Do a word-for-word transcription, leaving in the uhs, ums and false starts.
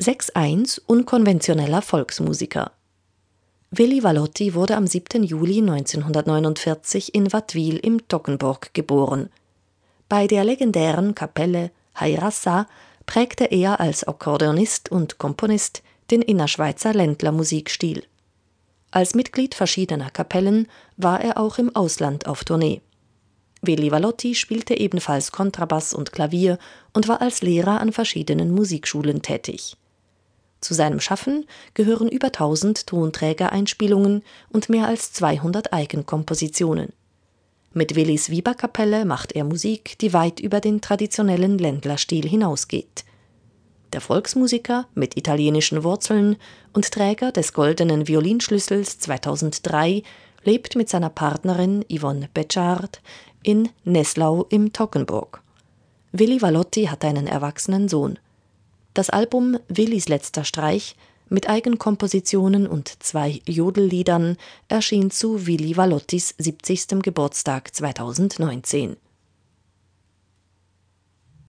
sechs eins unkonventioneller Volksmusiker. Willi Valotti wurde am siebten Juli neunzehnhundertneunundvierzig in Wattwil im Toggenburg geboren. Bei der legendären Kapelle Hayrassa prägte er als Akkordeonist und Komponist den Innerschweizer Ländlermusikstil. Als Mitglied verschiedener Kapellen war er auch im Ausland auf Tournee. Willi Valotti spielte ebenfalls Kontrabass und Klavier und war als Lehrer an verschiedenen Musikschulen tätig. Zu seinem Schaffen gehören über tausend Tonträgereinspielungen und mehr als zweihundert Eigenkompositionen. Mit Willis Wieberkapelle macht er Musik, die weit über den traditionellen Ländlerstil hinausgeht. Der Volksmusiker mit italienischen Wurzeln und Träger des Goldenen Violinschlüssels zweitausenddrei lebt mit seiner Partnerin Yvonne Betschart in Nesslau im Toggenburg. Willi Valotti hat einen erwachsenen Sohn. Das Album Willis letzter Streich mit Eigenkompositionen und zwei Jodelliedern erschien zu Willi Valottis siebzigstem Geburtstag zweitausendneunzehn.